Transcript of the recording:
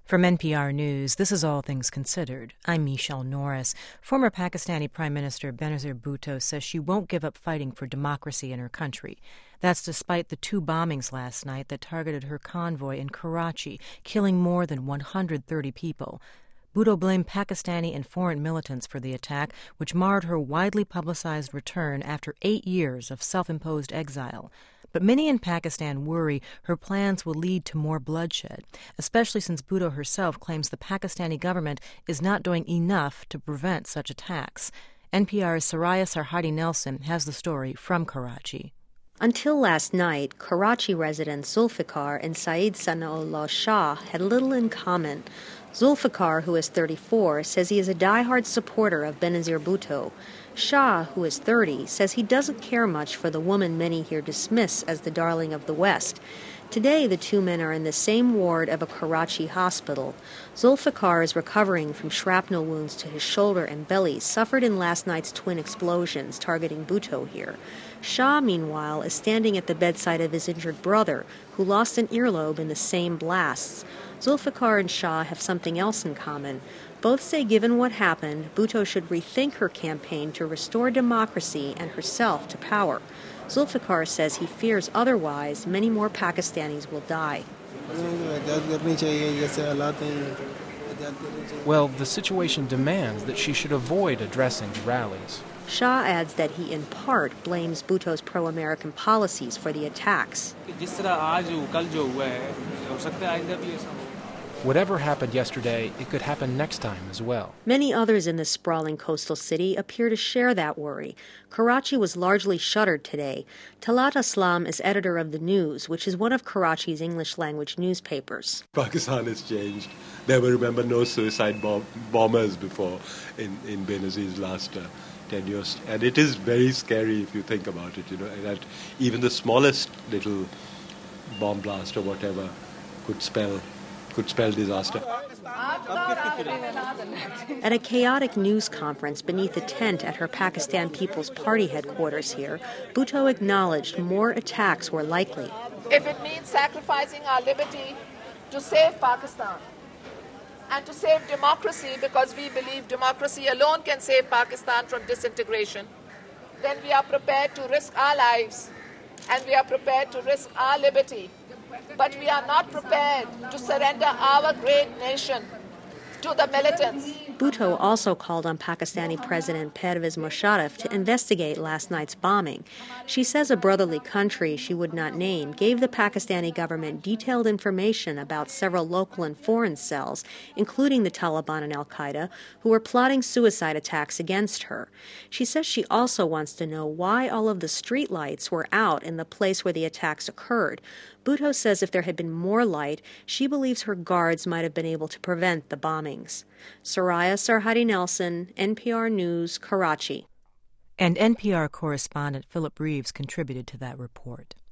From NPR News, this is All Things Considered. I'm Michelle Norris. Former Pakistani Prime Minister Benazir Bhutto says she won't give up fighting for democracy in her country. That's despite the 2 bombings last night that targeted her convoy in Karachi, killing more than 130 people. Bhutto blamed Pakistani and foreign militants for the attack, which marred her widely publicized return after 8 years of self-imposed exile. But many in Pakistan worry her plans will lead to more bloodshed, especially since Bhutto herself claims the Pakistani government is not doing enough to prevent such attacks. NPR's Soraya Sarhadi Nelson has the story from Karachi. Until last night, Karachi residents Zulfikar and Saeed Sanaullah Shah had little in common. Zulfikar, who is 34, says he is a diehard supporter of Benazir Bhutto. Shah, who is 30, says he doesn't care much for the woman many here dismiss as the darling of the West. Today, the 2 men are in the same ward of a Karachi hospital. Zulfikar is recovering from shrapnel wounds to his shoulder and belly suffered in last night's twin explosions targeting Bhutto here. Shah, meanwhile, is standing at the bedside of his injured brother, who lost an earlobe in the same blasts. Zulfikar and Shah have something else in common. Both say given what happened, Bhutto should rethink her campaign to restore democracy and herself to power. Zulfikar says he fears otherwise many more Pakistanis will die. Well, the situation demands that she should avoid addressing the rallies. Shah adds that he in part blames Bhutto's pro-American policies for the attacks. Whatever happened yesterday, it could happen next time as well. Many others in this sprawling coastal city appear to share that worry. Karachi was largely shuttered today. Talat Aslam is editor of The News, which is one of Karachi's English-language newspapers. Pakistan has changed. There were, remember, no suicide bombers before in Benazir's last 10 years. And it is very scary if you think about it, that even the smallest little bomb blast or whatever could spell disaster. At a chaotic news conference beneath a tent at her Pakistan People's Party headquarters here, Bhutto acknowledged more attacks were likely. If it means sacrificing our liberty to save Pakistan and to save democracy, because we believe democracy alone can save Pakistan from disintegration, then we are prepared to risk our lives and we are prepared to risk our liberty. But we are not prepared to surrender our great nation to the militants. Bhutto also called on Pakistani President Pervez Musharraf to investigate last night's bombing. She says a brotherly country she would not name gave the Pakistani government detailed information about several local and foreign cells, including the Taliban and al-Qaeda, who were plotting suicide attacks against her. She says she also wants to know why all of the streetlights were out in the place where the attacks occurred. Bhutto says if there had been more light, she believes her guards might have been able to prevent the bombings. Soraya Sarhadi Nelson, NPR News, Karachi. And NPR correspondent Philip Reeves contributed to that report.